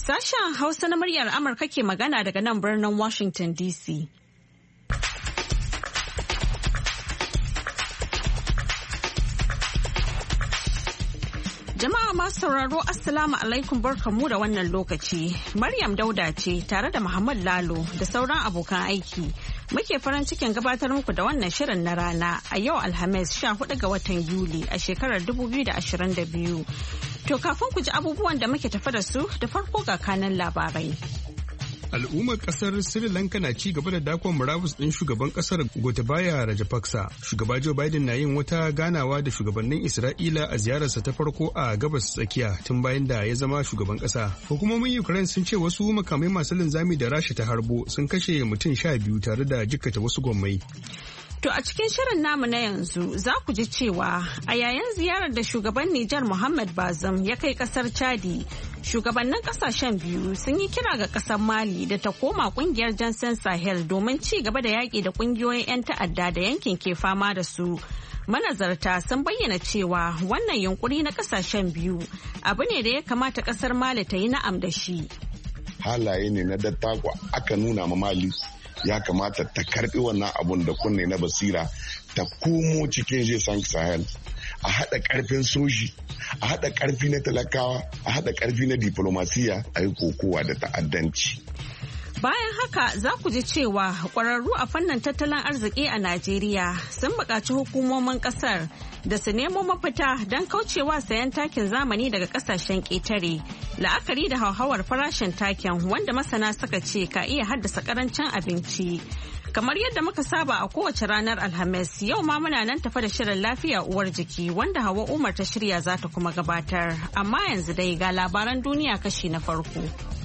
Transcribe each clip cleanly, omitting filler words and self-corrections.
Sashen Hausa na muryar Amurka ke magana daga nan birnin Washington DC. Jama'a masu sauraro Assalamu alaikum barkamu da wannan lokaci. Maryam Dauda ce tare da Muhammad Lalo da sauran abokan aiki. Muke farin cikin gabatar muku da wannan shirin na rana a yau Alhamis 14 ga watan Yuli a shekarar 2022. To kafin ku ji abubuwan da muke tafa da su da farko ga kanan labarai. Al'ummar kasar Sri Lanka na ci gaba da dakon murabus ɗin shugaban kasar Gotabaya Rajapaksa. Shugaba Joe Biden na yin wata ganawa da shugabannin Isra'ila a ziyararsa ta farko a gabas tsakiya tun bayan da ya zama shugaban ƙasa. Hukumomin Ukraine sun ce wasu makamai masu linzami da Rasha ta harbo sun kashe mutum 12 tare da jikkata wasu gwammai. To a cikin shirin namu na yanzu za ku ji cewa a yayin ziyarar da shugaban Nijar Muhammad Bazoum ya kai kasar Chadi, shugabannin kasashen biyu sun yi kira ga kasar Mali da ta koma kungiyar Jansen Sahel domin ci gaba da yaƙi da kungiyoyin 'yan ta'adda da yankin ke fama da su. Manazarta sun bayyana cewa wannan yunkuri na kasashen biyu abu ne da ya kamata kasar Mali ta yi na'am da shi. Halaye ne na dattako aka nuna ma Mali. Ya kamata ta karbi wannan abun da kunne na basira ta komo cikin G5 Sahel a haɗa ƙarfin soji, a haɗa ƙarfi na talakawa, a haɗa ƙarfi na diplomasiya a yi kokowa da ta'addanci. Bayan haka za ku ji cewa ƙwararru a fannin tattalin arziki a Najeriya sun buƙaci hukumomin ƙasar da su nemo mafita don kaucewa sayan takin zamani daga ƙasashen ƙetare. La'akari da hauhawar farashin takin wanda masana suka ce ka iya haddasa ƙarancin abinci. Kamar yadda muka saba a kowace ranar Alhamis, yau ma muna nan tafa da shirin lafiya uwar jiki wanda Hauwa Umar ta shirya za ta kuma gabatar. Amma yanzu dai ga labaran duniya kashi na farko.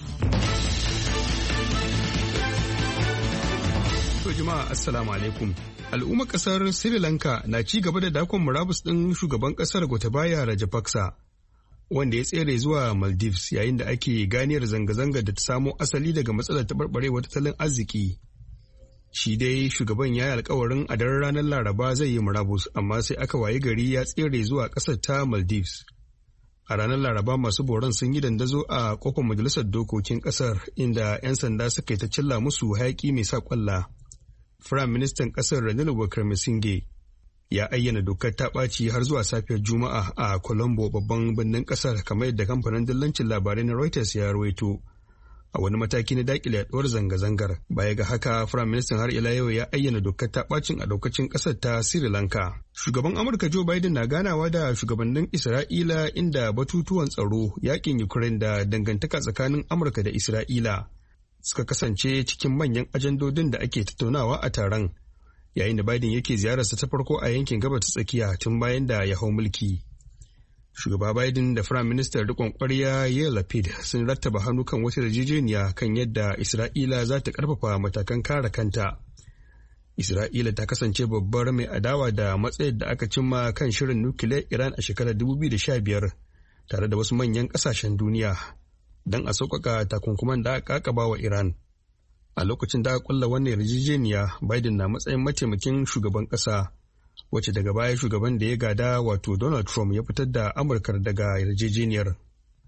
Jama'a assalamu alaikum. Al'ummar kasar Sri Lanka na ci gaba da dakon murabus ɗin shugaban kasar Gotabaya Rajapaksa wanda ya tsere zuwa Maldives yayin da ake ganiyar zanga-zanga da ta samo asali daga matsalar taɓarɓarewar tattalin arziki. Shi dai shugaban ya yi alkawarin a daren ranar Laraba zai yi murabus amma sai aka waye gari ya tsere zuwa ƙasar ta Maldives. A ranar Laraba masu boron sun yi dandazo a kofar majalisar dokokin ƙasar inda 'yan sanda suka yi ta cilla musu hayaƙi mai sa ƙwalla. Firayim Ministan ƙasar Ranil Wickremesinghe ya ayyana dokar ta ɓaci har zuwa safiyar Juma'a a Colombo babban birnin ƙasar kamar yadda kamfanin dillancin labarai na Reuters ya rawaito. A wani mataki na daƙile yaɗuwar zanga-zangar. Baya ga haka, Firayim Ministan har ila yau ya ayyana dokar ta ɓacin a daukacin ƙasar ta Sri Lanka. Shugaban Amurka Joe Biden na ganawa da shugabannin Isra'ila inda batutuwan tsaro, yaƙin Ukraine da dangantaka tsakanin Amurka da Isra'ila suka kasance cikin manyan ajandodin da ake tattaunawa a taron yayin da Biden yake ziyararsa ta farko a yankin gabas ta tsakiya tun bayan da ya hau mulki. Shugaba Biden da Firayim Ministan riƙon ƙwarya Yair Lapid sun rattaba hannu kan wata yarjejeniya kan yadda Isra'ila za ta ƙarfafa matakan kare kanta. Isra'ila ta kasance babbar mai adawa da matsayar da aka cimma kan shirin nukiliyar Iran a shekarar 2015 tare da wasu manyan ƙasashen duniya. Don a sauƙaƙa takunkuman da aka ƙaƙaba wa Iran. A lokacin da aka ƙulla wannan yarjejeniya, Biden na matsayin mataimakin shugaban ƙasa, wacce daga baya shugaban da ya gada wato Donald Trump ya fitar da Amurka daga yarjejeniyar.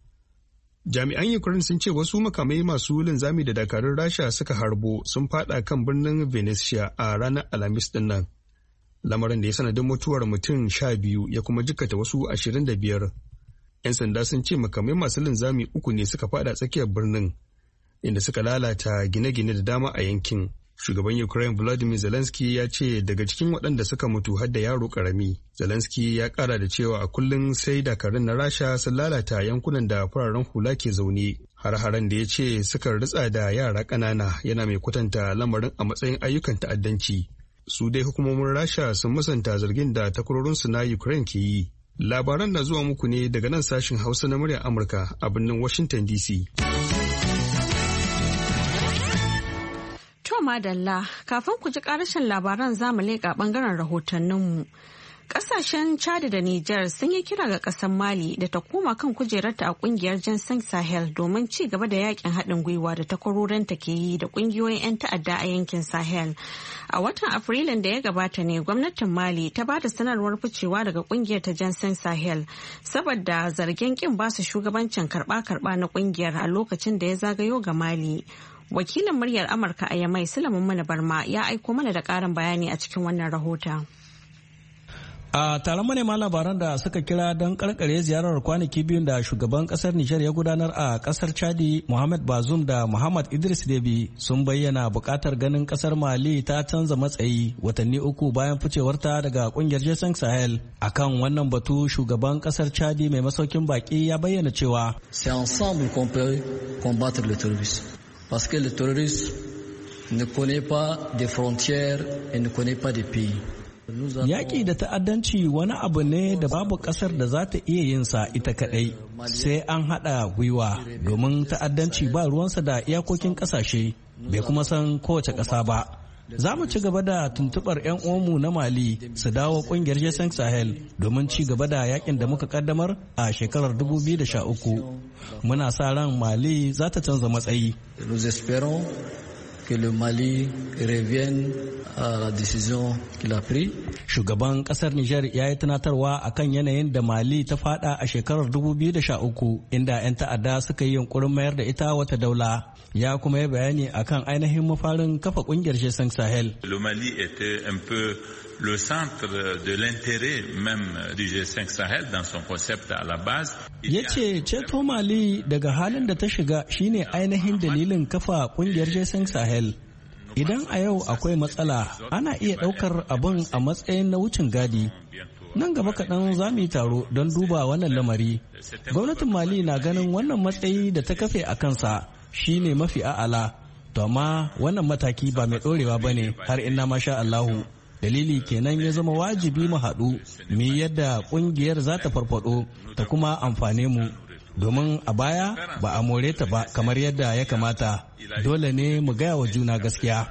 Jami'an Ukraine sun ce wasu makamai masu linzami da dakarun Rasha suka harbo sun fada kan birnin Venetia a ranar Alhamis din nan. Lamarin da ya sanadin mutuwar mutum 12 ya kuma jikkata wasu 25. 'Yan sanda sun ce makamai masu linzami 3 ne suka fada tsakiyar birnin, inda suka lalata gine-gine da dama a yankin. Shugaban Ukraine Volodymyr Zelensky ya ce daga cikin waɗanda suka mutu har da yaro ƙarami. Zelensky ya ƙara da cewa a kullum sai dakarun na Rasha sun lalata yankunan da fararen hula ke zaune. Har-haren da ya ce suka ritsa da yara ƙanana yana mai kwatanta lamarin a matsayin ayyukan ta'addanci. Su dai hukumomin Rasha sun musanta zargin da takwarorinsu na Ukraine ke yi. Labaran na zuwa muku ne daga nan sashin Hausa na muryar Amurka a birnin Washington DC. To madalla, kafin ku ji karashin labaran zamu leƙa ɓangaren rahotanninmu. Kasashen Chad da Nijar sun yi kira ga kasar Mali da ta koma kan kujerarta a kungiyar Jinsan Sahel domin ci gaba da yakin haɗin gwiwa da takwarorinta ke yi da kungiyoyin 'yan ta'adda a yankin Sahel. A watan Afrilun da ya gabata ne gwamnatin Mali ta ba da sanarwar ficewa daga kungiyar ta Jinsan Sahel saboda zargin kin basu shugabancin karba-karba na kungiyar a lokacin da ya zagayo ga Mali. Wakilin muryar Amurka a Yamai Sulaiman Mana Barma ya aiko mana da ƙarin bayani a cikin wannan rahoton. A taron manema labaran da suka kira don karkare ziyarar kwanaki biyun da shugaban kasar Nijar ya gudanar a kasar Chadi, Mohamed Bazoum da Muhammad Idris Deby sun bayyana bukatar ganin kasar Mali ta canza matsayi watanni uku bayan ficewarta daga kungiyar G5 Sahel. Akan wannan batu shugaban kasar Chadi mai masaukin baki ya bayyana cewa c'est ensemble qu'on peut combattre le terrorisme parce que le terrorisme ne connaît pas de frontières et ne connaît pas de pays. Yaƙi da ta'addanci wani abu ne da babu ƙasar da za ta iya yin sa ita kaɗai, sai an haɗa gwiwa domin ta'addanci ba ruwansa da iyakokin ƙasashe, bai kuma san kowace ƙasa ba. Za mu ci gaba da tuntuɓar 'yan uwanmu na Mali su dawo ƙungiyar G5 Sahel domin ci gaba da yaƙin da muka ƙaddamar a shekarar 2013. Muna sa ran Mali za ta canza matsayi. Que le Mali revienne à la décision qu'il a prise. Shugaban kasar Nijar ya yi tunatarwa akan yanayin da Mali ta fada a shekarar 2013 inda 'yan ta'adda suka yi yunkurin mayar da ita wata daula. Ya kuma yi bayani akan ainihin mafarin kafa kungiyar G5 Sahel. Le Mali était un peu le centre de l'intérêt même du G5 Sahel dans son concept à la base. Ya ce ceto Mali daga halin da ta shiga shine ainihin dalilin kafa kungiyar G5 Sahel. Idan a yau akwai matsala ana iya ɗaukar abin a matsayin na wucin gadi. Nan gaba kaɗan za mu yi taro don duba wannan lamari. Gwamnatin Mali na ganin wannan matsayi da ta kafe a kansa shine mafi a'ala. To amma wannan mataki ba mai ɗorewa ba ne har inna masha Allahu. Dalili kenan ya zama wajibi mu haɗu mu yadda ƙungiyar za ta farfado ta kuma amfane mu domin a baya ba a more ta ba kamar yadda ya kamata. Dole ne mu gaya wa juna gaskiya.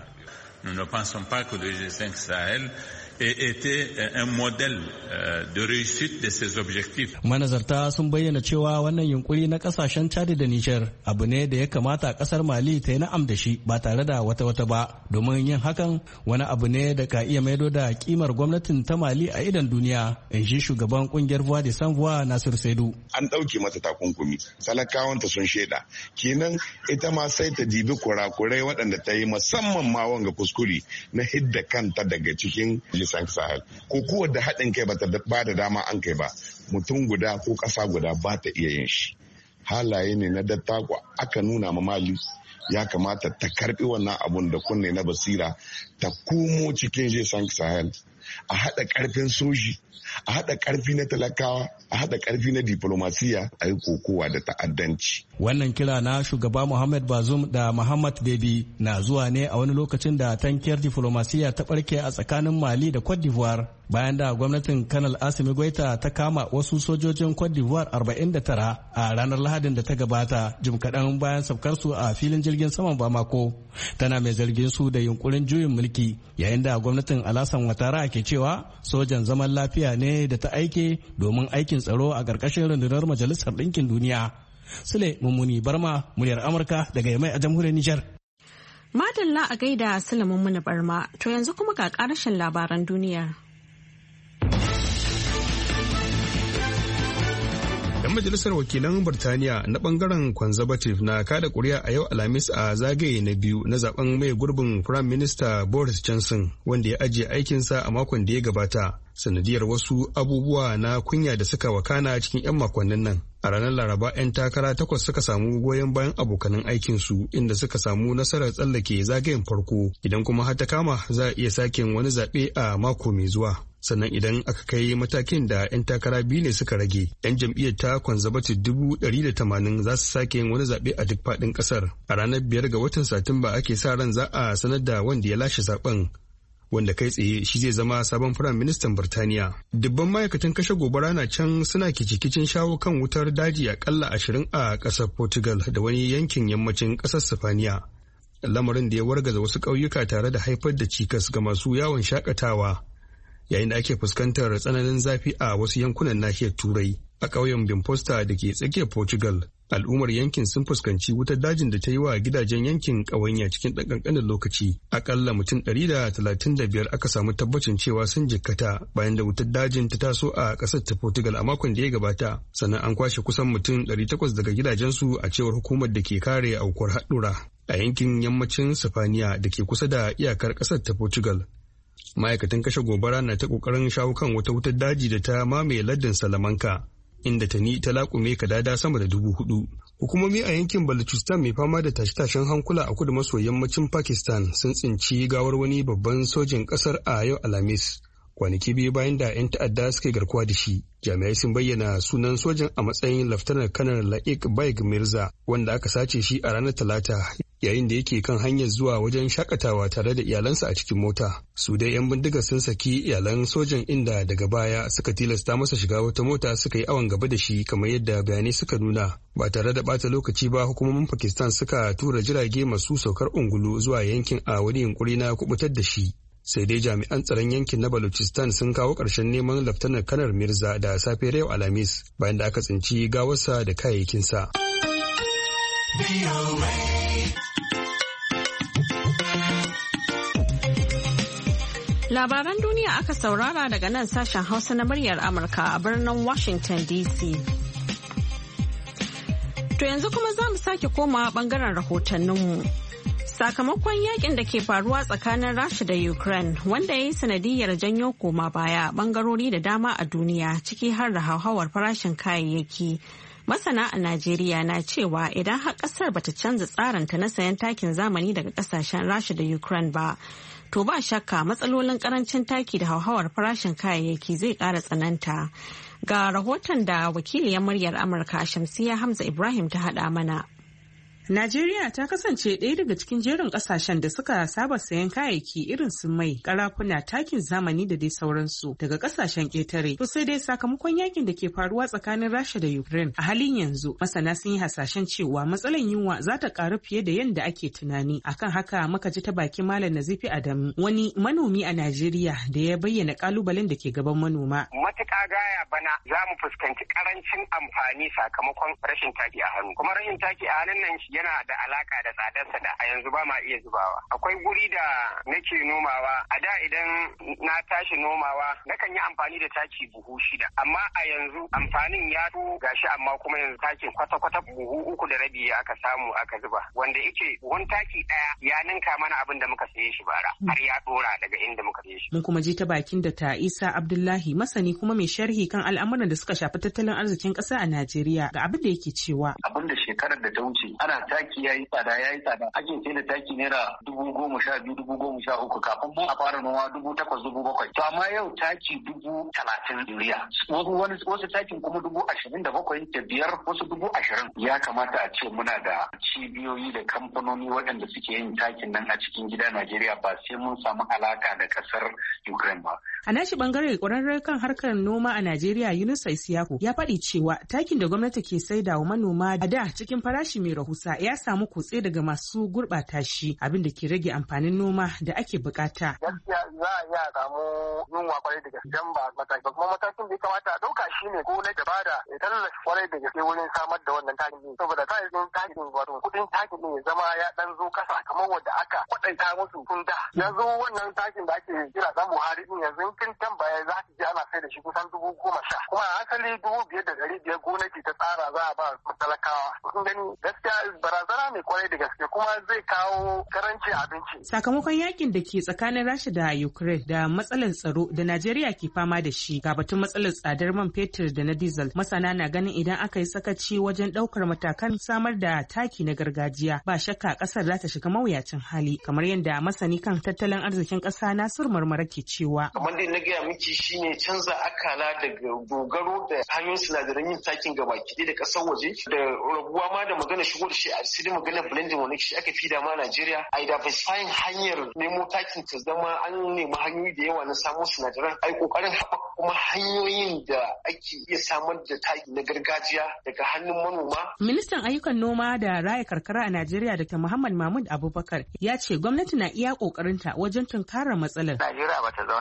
était un modèle de réussite de ses objectifs. Manazarta sun bayyana cewa wannan yunkuri na kasashen Chad da Niger abu ne da ya kamata kasar Mali ta yi na'am da shi ba tare da wata ba, domin yin hakan wani abu ne da ka iya maido da kimar gwamnatin ta Mali a idan duniya, in ji shugaban kungiyar Voix de Sans Voix Nasir Saidu. An ɗauke mata takunkumi, talakawanta sun shaida, kenan ita ma sai ta dibi kurakurai waɗanda ta yi musamman ma wanga kuskure na hidda kanta daga cikin G5 Sahel. Ko kuwa da haɗin kai bata ba da dama an kai ba, mutum guda ko ƙasa guda ba ta iya yin shi. Halaye ne na dattako aka nuna ma Mali ya kamata ta karbi wannan abun da kunne na basira ta komo cikin G5 Sahel, a haɗa ƙarfin soji, a haɗa ƙarfi na talakawa, a haɗa ƙarfi na diplomasiya, a yi kokowa da ta'addanci. Wannan kira na shugaba Muhammad Bazoum da Muhammad Deby na zuwa ne a wani lokacin da tankiyar diplomasiya ta ɓarke a tsakanin Mali da Cote d'Ivoire, bayan da gwamnatin Kanal Assimi Goïta ta kama wasu sojojin Cote d'Ivoire 49 a ranar Lahadin da ta gabata, jim kaɗan bayan saukarsu a filin jirgin saman Bamako. Tana mai zargin su da yunkurin juyin mulki, yayin da gwamnatin Alassane Ouattara ke cewa sojan zaman lafiya ne da ta aike domin aikin tsaro a ƙarƙashin rundunar Majalisar Ɗinkin Duniya. Sule Mummuni Barma, muryar Amurka daga Yamai a jamhuriyar Nijar. Madalla a gaida Sule Mummuni Barma, to yanzu kuma ga ƙarashin labaran duniyar. 'Yan majalisar wakilan Birtaniya na bangaren Conservative na kada kuri'a a yau Alhamis a zagaye na biyu na zaben mai gurbin Prime Minister Boris Johnson, wanda ya ajiye aikinsa a makon da ya gabata sanadiyar wasu abubuwa na kunya da suka wakana cikin 'yan makonnin nan. A ranar Laraba 'yan takara 8 suka samu goyon bayan abokanan aikinsu, inda suka samu nasarar tsallake zagayen farko, idan kuma har ta kama za a iya sake wani zaɓe a mako mai zuwa. Sannan idan aka kai matakin da 'yan takara biyu ne suka rage, 'yan jam'iyyar ta Conservative 180 za su sake yin wani zaɓe a duk faɗin ƙasar. A ranar 5 ga watan Satumba ake sa ran za a sanar da wanda ya lashe zaɓen, wanda kai tsaye shi zai zama sabon Firayim Ministan Birtaniya. Dubban ma'aikatan kashe gobara na can suna kicikicin shawo kan wutar daji akalla 20 a ƙasar Portugal da wani yankin yammacin ƙasar Sifaniya. Lamarin da ya wargaza wasu ƙauyuka tare da haifar da cikas ga masu yawon shakatawa. yayin da ake fuskantar tsananin zafi a wasu yankunan nahiyar Turai. A ƙauyen Bimposta da ke tsakiyar Portugal, al'ummar yankin sun fuskanci wutar dajin da ta yi wa gidajen yankin ƙawanya cikin ɗan ƙanƙanin lokaci. Aƙalla mutum 135 aka samu tabbacin cewa sun jikkata bayan da wutar dajin ta taso a ƙasar ta Portugal a makon da ya gabata. Sannan an kwashe kusan mutum 800 daga gidajensu a cewar hukumar da ke kare aukuwar haɗura a yankin yammacin Sifaniya da ke kusa da iyakar ƙasar ta Portugal. Ma'aikatan kashe gobara na ta ƙoƙarin shawo kan wata wutar daji da ta mamaye lardin Salamanca, inda tani ta laƙume kadada sama da 4,000. Hukumomi a yankin Balochistan mai fama da tashe-tashen hankula a kudu maso yammacin Pakistan sun tsinci gawar wani babban sojin ƙasar a yau Alhamis, kwanaki biyu bayan da 'yan ta'adda suka garkuwa da shi. Jami'ai sun bayyana sunan sojan a matsayin Laftanar Kanar Laik Baig Mirza, wanda aka sace shi a ranar Talata yayin da yake kan hanyar zuwa wajen shakatawa tare da iyalansa a cikin mota. Su dai 'yan bindigar sun saki iyalan sojan, inda daga baya suka tilasta masa shiga wata mota suka yi awon gaba da shi kamar yadda bayanai suka nuna. Ba tare da bata lokaci ba, hukumomin Pakistan suka tura jirage masu saukar ungulu zuwa yankin a wani yunkuri na kubutar da shi. Sai dai jami'an tsaron yankin na Balochistan sun kawo ƙarshen neman Laftanar Kanar Mirza da safiyar yau Alhamis bayan da aka tsinci gawarsa da kayayyakinsa. Labaran duniya aka saurara daga nan sashen Hausa na muryar Amurka a birnin Washington DC. To yanzu kuma za mu sake komawa bangaren rahotanninmu. Sakamakon yakin da ke faruwa tsakanin Rasha da Ukraine, wanda ya yi sanadiyar janyo koma baya bangarori da dama a duniya, ciki har da hauhawar farashin kayayyaki. Masana a Najeriya na cewa idan har kasar bata canza tsarinta na sayan takin zamani daga kasashen Rasha da Ukraine ba, to ba shakka matsalolin karancin taki da hauhawar farashin kayayyaki zai ƙara tsananta. Ga rahoton da wakiliyar muryar Amurka Shamsiya Hamza Ibrahim ta haɗa mana. Najeriya ta kasance ɗaya daga cikin jerin ƙasashen da suka saba sayan kayayyaki irin su mai, karafuna, takin zamani da dai sauransu daga ƙasashen ƙetare. To sai dai sakamakon yakin da ke faruwa tsakanin Rasha da Ukraine a halin yanzu, masana sun yi hasashen cewa matsalar yunwa za ta ƙaru fiye da yadda ake tunani. Akan haka muka ji ta bakin Malam Nazifi Adamu, wani manomi a Najeriya da ya bayyana ƙalubalen da ke gaban manoma. Matuƙa gaya bana za mu fuskanci ƙarancin amfani sakamakon rashin taki a hannu. Kuma rashin taki a hannun nan yana da alaka da tsadarsa da a yanzu ba ma iya zubawa. Akwai guri da nake nomawa, a da idan na tashi nomawa nakan yi amfani da taki buhu 6, amma a yanzu amfanin ya to gashi, amma kuma yanzu takin kwata-kwata buhu 3.5 aka samu aka zuba, wanda yake buhun taki ɗaya ya ninka mana abin da muka saye shi bara, har ya dora daga inda muka saye shi. Mun kuma ji ta bakin da ta Isa Abdullahi, masani kuma mai sharhi kan al'amuran da suka shafi tattalin arzikin ƙasa a Najeriya, ga abin da yake cewa. Abin da shekarar da ta wuce ana taki yayi tsada ake sai da taki naira 12,000 13,000 kafin mu a fara noma 8,000 7,000. To amma yau taki 30,000 yuriya, wasu takin kuma 27,000 da 5 wasu 20,000. Ya kamata a ce muna da cibiyoyi da kamfanoni waɗanda suke yin takin nan a cikin gida Najeriya, ba sai mun samu alaka da ƙasar Ukraine ba. A nashi bangare ƙwararren kan harkar noma a Najeriya Yunusa Isiyaku ya faɗi cewa takin da gwamnati ke saida wa manoma a da cikin farashi mai rahusa ya samu kutse daga masu gurɓata shi, abin da ke rage amfanin noma da ake bukata. Gaskiya za a iya samu yunwa kwarai da gaske ba mataki ba, kuma matakin da ya kamata a ɗauka shi ne ko na gaba da ya tallafa kwarai da gaske wurin samar da wannan takin din, saboda takin wato kuɗin takin din ya zama ya ɗan zo kasa kamar wanda aka kwaɗaita musu tun da. Yanzu wannan takin da ake kira ɗan Buhari din yanzu kin tambaya za ki ji ana sai da shi kusan 10,000, kuma a asali 5,500 gwamnati ta tsara za a ba talakawa. Kun gani gaskiya barazana ne kwarai da gaske, kuma zai kawo karanci abinci. Sakamakon yakin da ke tsakanin Rasha da Ukraine da matsalar tsaro da Najeriya ke fama da shi, ga batun matsalar tsadar man fetur da na diesel, masana na ganin idan aka yi sakaci wajen ɗaukar matakan samar da taki na gargajiya, ba shakka ƙasar za ta shiga mawuyacin hali, kamar yadda masani kan tattalin arzikin ƙasa Nasiru Marmara ke cewa. Kamar dai na gaya miki shine canza akala daga dogaro da hanyoyin sinadaran yin takin gabaki da ƙasar waje, da rabuwa ma da magana shigo da shi a sai magana blending wani shi aka fi da ma Najeriya, a diversifying hanyar nemo takin ta zama an nemi hanyoyi da yawa na samo sinadaran, ai kokarin haɓaka kuma hanyoyin da ake iya samar da taki na gargajiya daga hannun manoma. Ministan ayyukan noma da raya karkara a Najeriya Dr. Muhammad Mahmud Abubakar ya ce gwamnati na iya kokarinta wajen tunkarar matsalar. Najeriya bata zauna kawai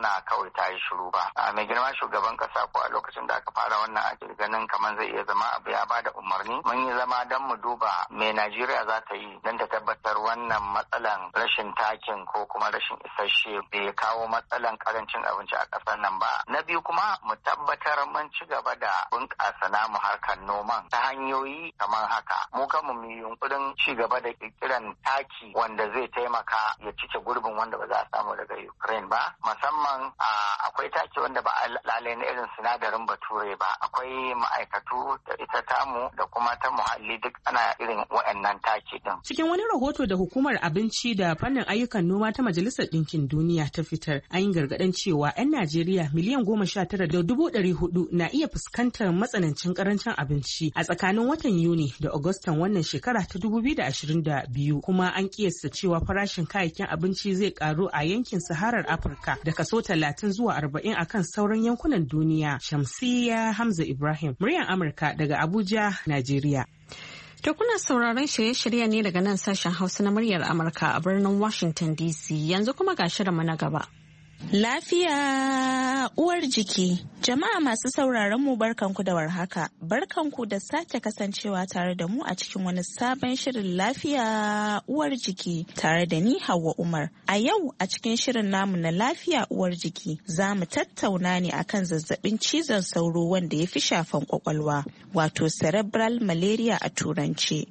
kawai ta yi shiru ba. Mai girma shugaban kasa ko a lokacin da aka fara wannan ake ganin kamar zai iya zama abu ya bada umarni. Mun yi zama don mu duba me Najeriya za ta yi don ta tabbatar wannan matsalan rashin takin ko kuma rashin isasshe bai kawo matsalan karancin abinci a ƙasar nan ba. Na biyu kuma mu tabbatar mun ci gaba da bunƙasa namu harkar noman ta hanyoyi kamar haka. Mu kanmu mu yunkurin ci gaba da kirkiran taki wanda zai taimaka ya cike gurbin wanda ba za a samu daga Ukraine ba. Musamman akwai taki wanda ba lalai na irin sinadarin bature ba. Akwai ma'aikatu da ita tamu da kuma ta muhalli duk ana irin wa'annan taki din. Cikin wani rahoto da hukumar abinci da fannin ayyukan noma ta Majalisar Ɗinkin Duniya ta fitar, an yi gargaɗin cewa 'yan Najeriya miliyan 19,400 na iya fuskantar matsanancin karancin abinci a tsakanin watan Yuni da Agustan wannan shekara ta 2022, kuma an kiyasta cewa farashin kayayyakin abinci zai karu a yankin Saharar Afirka da kaso 30 zuwa 40 akan sauran yankunan duniya. Shamsiyya Hamza Ibrahim, muryar Amurka daga Abuja, Najeriya. To kuna sauraron shirye-shirye ne daga nan sashen Hausa na muryar Amurka a birnin Washington DC. Yanzu kuma ga shirinmu na gaba. Lafiya uwar jiki. Jama'a masu sauraron mu barkanku da warhaka. Barkanku da sake kasancewa tare da mu a cikin wani sabon shirin lafiya uwar jiki tare da ni Hauwa Umar. A yau a cikin shirin namu na lafiya uwar jiki za mu tattauna ne akan zazzabin cizon sauro wanda ya fi shafan kwakwalwa, wato cerebral malaria a turanci.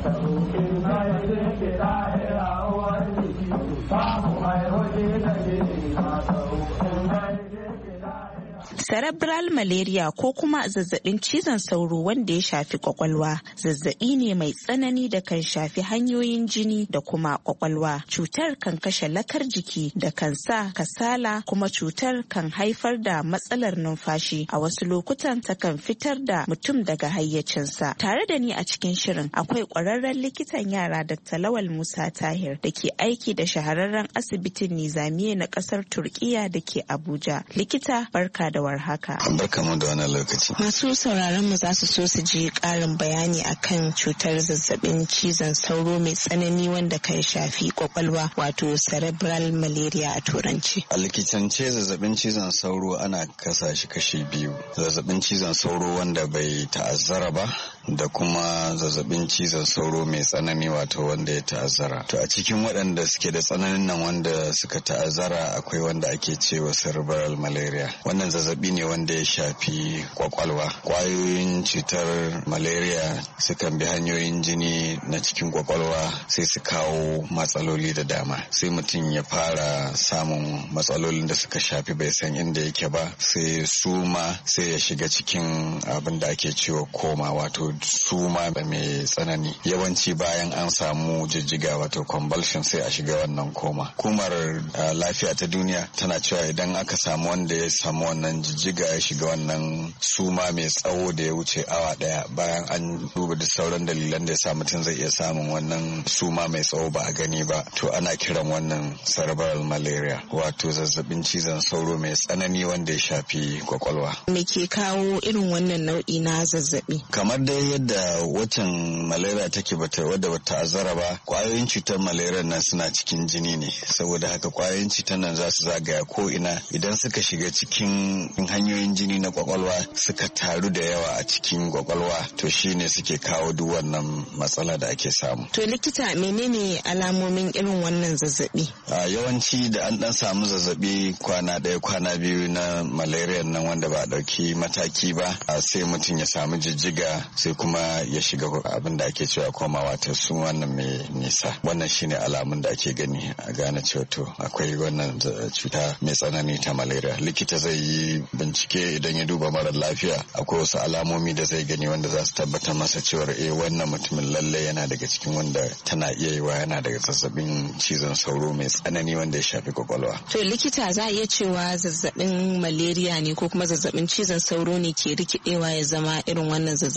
Cerebral malaria ko kuma zazzabin cizon sauro wanda ya shafi kwakwalwa zazzabi ne mai tsanani da kan shafi hanyoyin jini da kuma kwakwalwa. Cutar kan kashe lakar jiki da kan sa kasala, kuma cutar kan haifar da matsalar numfashi. A wasu lokutan ta kan fitar da mutum daga hayyacinsa. Tare da ni a cikin shirin akwai ƙwararren likitan yara Dr. Lawal Musa Tahir da ke aiki da shahararren asibitin Nizamiye na ƙasar Turkiya da ke Abuja. Likita, barka da haka. Barkamu da wannan lokaci. Masu sauraron mu za su so su ji ƙarin bayani akan cutar zazzabin cizon sauro mai tsanani wanda kan shafi kwakwalwa, wato cerebral malaria a turanci. A likitance zazzabin cizon sauro ana kasa shi kashi biyu. Zazzabin cizon sauro wanda bai ta'azzara ba da kuma zazzabin cizon sauro mai tsanani, wato wanda ya ta'azzara. To a cikin waɗanda suke da tsananin nan wanda suka ta'azzara akwai wanda ake cewa cerebral malaria. Wannan zazzabi ne wanda ya shafi kwakwalwa. Kwayoyin cutar malaria sukan bi hanyoyin jini na cikin kwakwalwa sai su kawo matsaloli da dama. Sai mutum ya fara samun matsalolin da suka shafi bai san inda yake ba, sai suma, sai ya shiga cikin abin da ake cewa koma, wato suma mai tsanani. Yawanci bayan an samu jijjiga, wato convulsion, sai a shiga wannan koma. Hukumar lafiya ta duniya tana cewa idan aka samu wanda ya samu wannan jijjiga ya shiga wannan suma mai tsawo da ya wuce awa daya, bayan an duba da sauran dalilan da ya sa mutum zai iya samun wannan suma mai tsawo ba a gani ba, to ana kiran wannan cerebral malaria, wato zazzabin cizon sauro mai tsanani wanda ya shafi kwakwalwa. Me ke kawo irin wannan nau'i na zazzabi? Kamar dai yadda watan malaria take wadda bata azara ba, kwayoyin cutar malaria nan suna cikin jini ne, saboda haka kwayoyin cutar nan za su zagaya ko ina. Idan suka shiga cikin hanyoyin jini na kwakwalwa suka taru da yawa a cikin kwakwalwa, to shine suke kawo duk wannan matsala da ake samu. To likita, menene alamomin irin wannan zazzabi? Yawanci da an dan samu zazzabi kwana ɗaya kwana biyu na malaria nan wanda ba a ɗauki mataki ba, sai mutum ya samu jijjiga, sai kuma ya shiga abin da ake cewa koma, wato su wannan mai nisa. Wannan shine alamun da ake gani a gane cewa to akwai wannan cuta mai tsanani ta malaria. Likita zai yi bincike, idan ya duba mara lafiya akwai wasu alamomi da zai gani wanda za su tabbatar masa cewar wannan mutumin lalle yana daga cikin wanda tana iya yiwa yana daga zazzabin cizon sauro mai tsanani wanda ya shafi kwakwalwa. To likita, za a iya cewa zazzabin malaria ne ko kuma zazzabin cizon sauro ne ke rikidewa ya zama irin wannan zazzabin da ke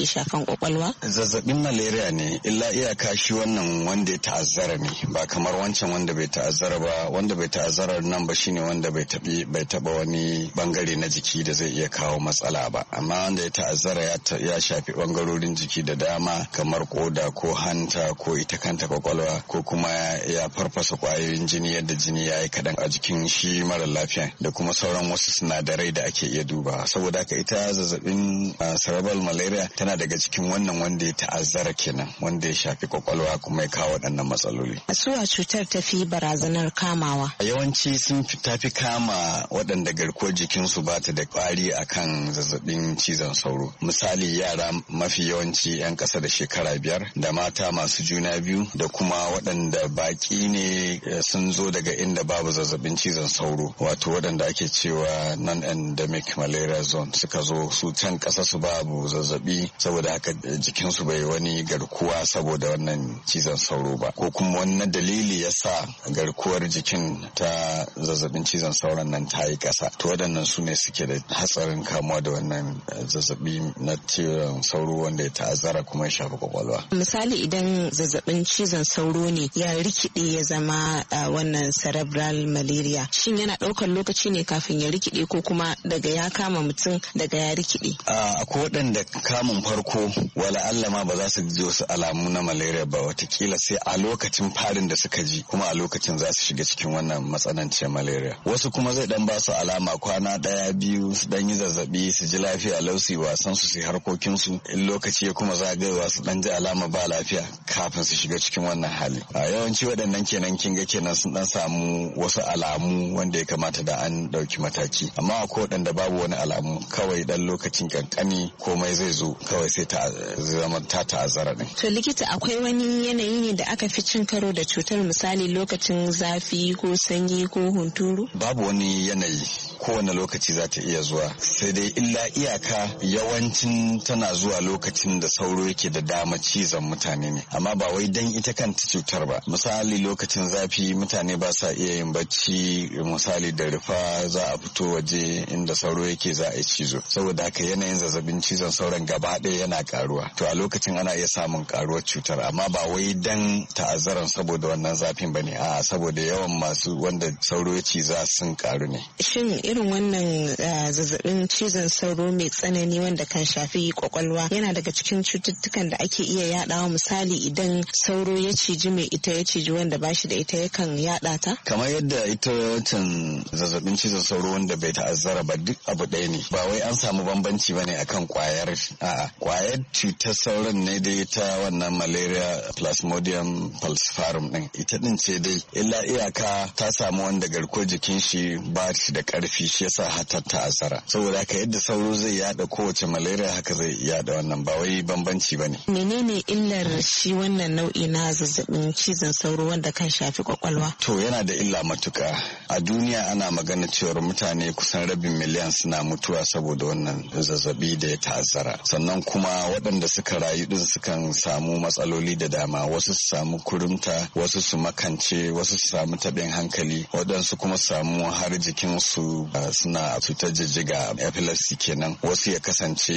ke shafan kwakwalwa? Zazzabin malaria ne, illa iyaka shi wannan wanda ya ta'azzara ne, ba kamar wancan wanda bai ta'azzara ba. Wanda bai ta'azzara nan ba shine wanda bai taba wani bangare na jiki da zai iya kawo matsala ba, amma wanda ya ta'azzara ya shafi bangarorin jiki da dama kamar koda ko hanta ko ita kanta kwakwalwa, ko kuma ya farfasa kwayoyin jini yadda jini ya yi kaɗan a jikin shi mara lafiya, da kuma sauran wasu sinadarai da ake iya duba. Saboda haka ita zazzabin cerebral malaria tana daga cikin wannan wanda ya ta'azzara kenan, wanda ya shafi kwakwalwa kuma ya kawo waɗannan matsaloli. Suwa cutar ta fi barazanar kamawa? Yawanci sun tafi kama waɗanda garkuwar jikinsu ba ta da ƙwari akan zazzabin cizon sauro. Misali, yara mafi yawanci 'yan ƙasa da shekara 5, da mata masu juna biyu, da kuma waɗanda baƙi ne sun zo daga inda babu zazzabin cizon sauro, wato waɗanda ake cewa non-endemic malaria zone, suka zo su can ƙasa su babu zazzabi, saboda haka jikinsu bai wani garkuwa saboda wannan cizon sauro ba, ko kuma wannan dalili ya sa garkuwar jikin ta zazzabin cizon sauron nan ta yi ƙasa. To waɗannan su ne suke da hatsarin kamuwa da wannan zazzabi na cizon sauro wanda ya ta'azzara kuma ya shafi kwakwalwa. Misali, idan zazzabin cizon sauro ne ya rikide ya zama wannan cerebral malaria, shin yana ɗaukar lokaci ne kafin ya rikide, ko kuma daga ya kama mutum daga ya rikide? Akwai waɗanda kamun farko wala Allah ma ba za su ji wasu alamu na malaria ba, watakila sai a lokacin farin da suka ji, kuma a lokacin za su shiga cikin wannan matsananciyar malaria. Wasu kuma zai dan ba su alama kwana 1-2 su dan yi zazzabi, su ji lafiya lau, su wasan su harkokin su, in lokaci ya kuma zagayewa su dan ji alama ba lafiya kafin su shiga cikin wannan hali. Yawanci waɗannan kenan kenan sun dan samu wasu alamu wanda ya kamata da an ɗauki mataki, amma akwai waɗanda babu wani alamu, kawai dan lokacin kankani komai zai zo kawai sai ta zama ta ta'azzara din. To likita, akwai wani yanayi ne da aka fi cin karo da cutar, misali lokacin zafi ko sanyi ko hunturu? Babu wani yanayi, kowane lokaci za ta iya zuwa, sai dai illa iyaka yawancin tana zuwa lokacin da sauro yake da dama cizon mutane ne, amma ba wai dan ita kanta cutar ba. Misali, lokacin zafi mutane ba sa iya yin bacci, misali da rufa za a fito waje inda sauro yake za a yi cizo, saboda haka yanayin zazzabin cizon sauron gaba ɗaya yana karuwa. To a lokacin ana iya samun karuwar cutar, amma ba wai dan ta'azzaran saboda wannan zafin bane, a'a saboda yawan masu wanda sauro ya ciza sun karu ne. Shin irin wannan zazzabin cizon sauro mai tsanani wanda kan shafi kwakwalwa yana daga cikin cututtukan da ake iya yadawa? Misali, idan sauro ya ciji mai ita ya ciji wanda ba shi da ita yakan yada ta? Kamar yadda ita wancan zazzabin cizon sauro wanda bai ta'azzara ba, duk abu ɗaya ne, ba wai an samu bambanci bane akan kwayar. Kwayar cutar sauron ne dai ta wannan malaria plasmodium falciparum din, ita din ce dai, illa iyaka ta samu wanda garkuwar jikin shi ba shi da karfi, shi yasa hatar ta'azzara. Saboda haka yadda sauro zai yada kowace malaria haka zai yada wannan, ba wai bambanci bane. Menene illar shi wannan nau'i na zazzabin cizon sauro wanda kan shafi kwakwalwa? To yana da illa matuka. A duniya ana magana cewar mutane kusan 500,000,000 suna mutuwa saboda wannan zazzabi da ya ta'azzara. Sannan kuma waɗanda suka rayu din sukan samu matsaloli da dama, wasu su samu kurumta, wasu su makance, wasu su samu taɓin hankali, waɗansu kuma samu har jikin su suna cutar jijjiga, epilepsy kenan. Wasu ya kasance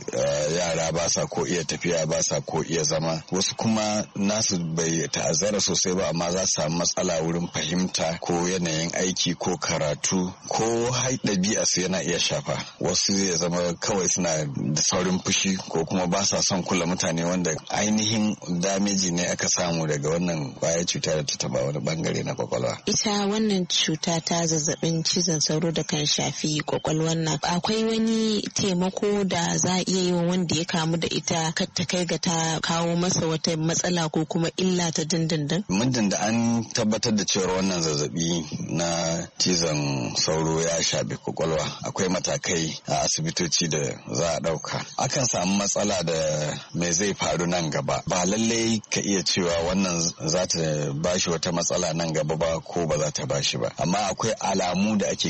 yara ba sa ko iya tafiya, ba sa ko iya zama. Wasu kuma nasu bai ta'azzara sosai ba, amma za su samu matsala wurin fahimta ko yanayin aiki ko karatu, ko ɗabi'a su yana iya shafa. Wasu ya zama kawai suna da saurin fushi, ko kuma ba sa son kula mutane, wanda ainihin dameji ne aka samu daga wannan kwayar cuta da ta taba wani bangare na kwakwalwa. Ita wannan cuta ta zazzabin cizon sauro da kan shafi kwakwalwar nan, akwai wani taimako da za a iya yi wa wanda ya kamu da ita kar ta kai ga ta kawo masa wata matsala ko kuma illa ta dindindin? Muddin da an tabbatar da cewa wannan zazzabi na cizon sauro ya shafi kwakwalwa, akwai matakai a asibitoci da za a ɗauka. Akan samu matsala da me zai faru nan gaba, ba lallai ka iya cewa wannan za ta bashi wata matsala nan gaba ba, ko ba za ta bashi ba, amma akwai alamu da ake gani a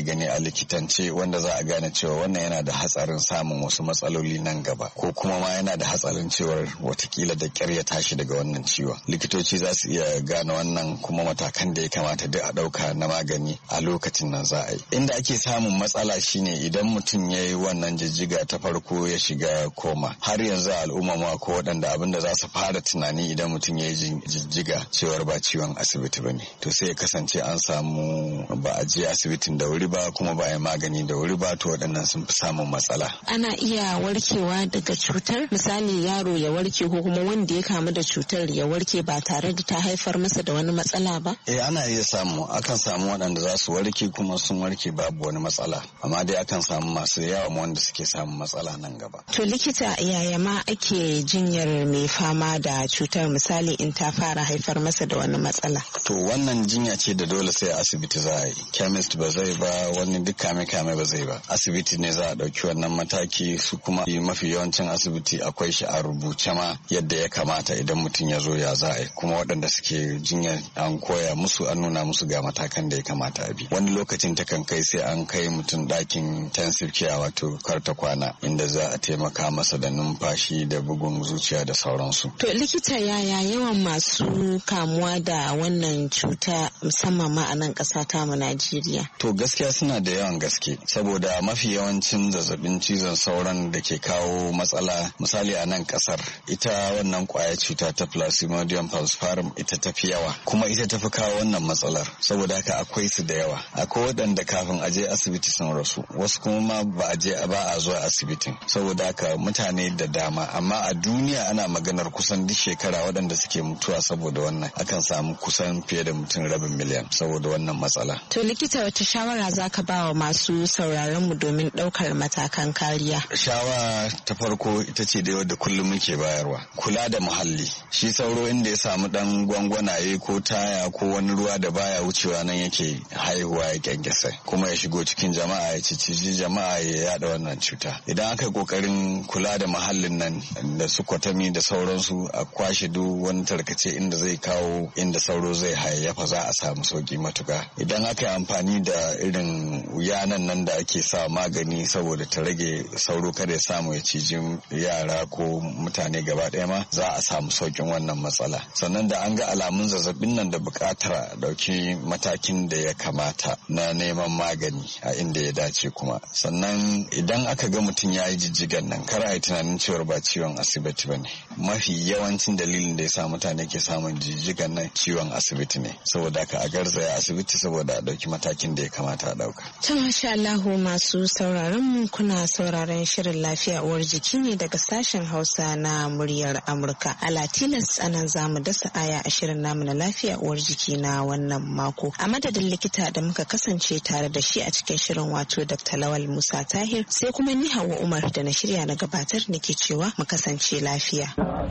likitance wanda za a gane cewa wannan yana da hatsarin samun wasu matsaloli nan gaba ko kuma ma yana da hatsarin cewar watakila da kyar ya tashi daga wannan ciwon. Likitoci za su iya gane wannan kuma matakan da ya kamata duk a ɗauka na magani a lokacin nan za a yi. Inda ake samun matsala shine idan mutum ya yi wannan jijjiga ta farko ya shiga koma. Har yanzu a al'umma ma ko waɗanda abin da za su fara tunani idan mutum ya yi jijjiga cewar ba ciwon asibiti ba ne. To sai ya kasance an samu ba a je asibitin da wuri ba kuma ba a yi magani da wuri ba, to waɗannan sun fi samun matsala. Ana iya warkewa daga cutar, misali yaro ya warke ko kuma wanda ya kamu da cutar ya warke ba tare da ta haifar masa da wani matsala ba? Ana iya samu, akan samu waɗanda za su warke kuma sun warke babu wani matsala, amma dai akan samu masu yawa wanda suke samun matsala nan gaba. To likita, yaya ma ake jinyar mai fama da cutar, misali in ta fara haifar masa da wani matsala? To wannan jinya ce da dole sai asibiti za a yi, chemist ba zai ba, wani duk kame ba zai ba, asibiti ne za a ɗauki wannan mataki. Su kuma mafi yawancin asibiti akwai shi a rubuce ma yadda ya kamata idan mutum ya zo ya za a yi, kuma waɗanda suke jinya an koya musu, an nuna musu ga matakan da ya kamata a bi. Wani lokacin takan kai sai an kai mutum ɗakin intensive care, wato karta kwana, inda za a taimaka masa da numfashi da bugun zuciya da sauransu. To likita, yaya yawan masu kamuwa da wannan cuta musamman ma a nan ƙasa ta mu Najeriya? To gaskiya suna da yawan gaske, saboda mafi yawancin zazzabin cizon sauran da ke kawo matsala, misali a nan ƙasar, ita wannan ƙwayar cuta ta Plasmodium falciparum ita tafi yawa, kuma ita tafi kawo wannan matsalar, saboda haka akwai su da yawa. Akwai waɗanda kafin aje asibiti sun rasu, wasu kuma ma ba a zuwa asibitin, saboda haka mutane da dama. Amma a duniya ana maganar kusan duk shekara waɗanda suke mutuwa saboda wannan, akan samu kusan fiye da mutum 500,000 saboda wannan matsala. To likita, wata shawara za ka ba wa masu sauraron mu domin ɗaukar matakan kariya? Shawara ta farko ita ce da wadda kullum muke bayarwa, kula da muhalli. Shi sauro inda ya samu ɗan gwangwanaye ko taya ko wani ruwa da baya wucewa nan yake haihuwa ya kyankyasa, kuma ya shigo cikin jama'a ya ciciji jama'a ya yada wannan cuta. Idan aka yi kokarin kula da muhallin nan da su kwatami da sauransu, a kwashe duk wani tarkace inda zai kawo inda sauro zai hayayyafa, za a samu sauki matuka. Idan aka yi amfani da irin yanan nan da ake sa magani saboda ta rage sauro kada ya samu ya ciji yara ko mutane gaba ɗaya ma, za a samu saukin wannan matsala. Sannan da an ga alamun zazzabin nan da buƙatar a ɗauki matakin da ya kamata na neman magani a inda ya dace kuma. Sannan idan aka ga mutum ya yi jijjigan nan, kar a yi tunanin cewar ba ciwon asibiti ba ne. Mafi yawancin dalilin da ya sa mutane ke samun jijjigan nan ciwon asibiti ne, saboda haka a garzaya asibiti saboda a ɗauki matakin da ya kamata a ɗauka. Ta masha Allahu, masu sauraron mu, kuna sauraron shirin lafiya uwar jiki ne daga sashen Hausa na muryar Amurka. A Latinas anan za mu dasa aya a shirin namu na lafiya uwar jiki na wannan mako. A madadin likita da muka kasance tare da shi a cikin shirin, wato Dr. Lawal Musa Tahir, sai kuma ni Hauwa Umar da na shirya na gabatar nake cewa mu kasance lafiya.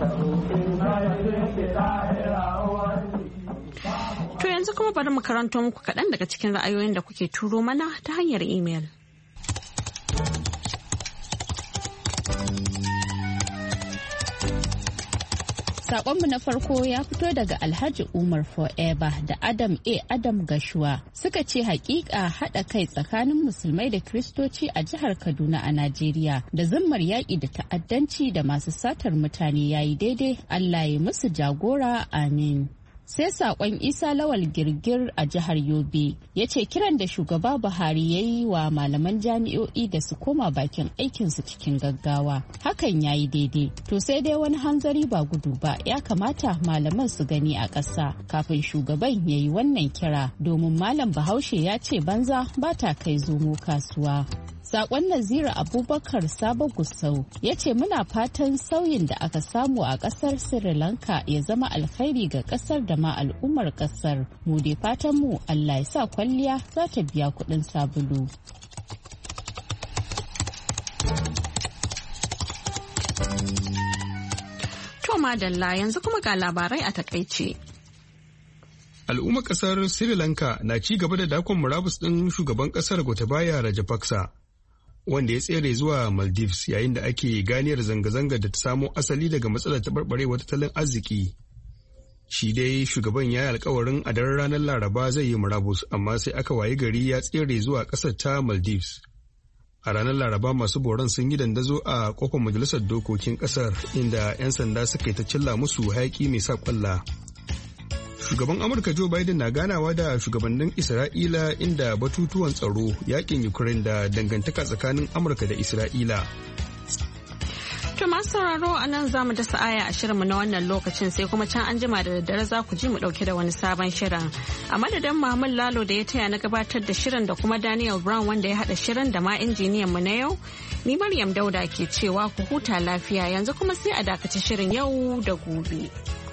To yanzu kuma bari mu karanto muku kaɗan daga cikin ra'ayoyin da kuke turo mana ta hanyar imel. Sakonmu na farko ya fito daga Alhaji Umar Forever da Adam Adam Gashuwa. Suka ce hakika haɗa kai tsakanin musulmai da Kiristoci a jihar Kaduna a Najeriya da zimmar yaƙi da ta'addanci da masu satar mutane yayi daidai. Allah ya musu jagora, amin. Sai sakon Isa Lawal Girgir a jihar Yobe ya ce kiran da shugaba Buhari ya yi wa malaman jami'o'i da su koma bakin aikinsu cikin gaggawa, hakan ya yi daidai. To sai dai wani hanzari ba gudu ba, ya kamata malaman su gani a ƙasa kafin shugaban ya yi wannan kira, domin Malam Bahaushe ya ce banza ba ta kai zomo kasuwa. Sakon Nazira Abubakar Sabo Gusau ya ce muna fatan sauyin da aka samu a kasar Sri Lanka ya zama alkhairi ga kasar da ma al'ummar kasar. Mu dai fatan mu Allah ya sa kwalliya za ta biya kuɗin sabulu. To madalla, yanzu kuma ga labarai a takaice. Al'ummar kasar Sri Lanka na ci gaba da dakon murabus ɗin shugaban kasar Gotabaya Rajapaksa, wanda ya tsere zuwa Maldives yayin da ake ganiyar zanga-zangar da ta samo asali daga matsalar taɓarɓarewar tattalin arziki. Shi dai shugaban ya yi alkawarin a daren ranar Laraba zai yi murabus, amma sai aka wayi gari ya tsere zuwa ƙasar ta Maldives. A ranar Laraba masu boron sun yi dandazo a kofar majalisar dokokin ƙasar, inda 'yan sanda suka yi ta cilla musu hayaƙi mai sa ƙwalla. Shugaban Amurka Joe Biden na ganawa da shugabannin Isra'ila inda batutuwan tsaro, yakin Ukraine da dangantaka tsakanin Amurka da Isra'ila. To masu sauraro a nan za mu dasa aya a shirinmu na wannan lokacin, sai kuma can an jima da daddare za ku ji mu dauke da wani sabon shirin. A madadin Muhammad Lalo da ya taya na gabatar da shirin da kuma Daniel Brown wanda ya haɗa shirin da ma injiniyan mu na yau, ni Maryam Dauda ke cewa ku huta lafiya, yanzu kuma sai a dakaci shirin yau da gobe.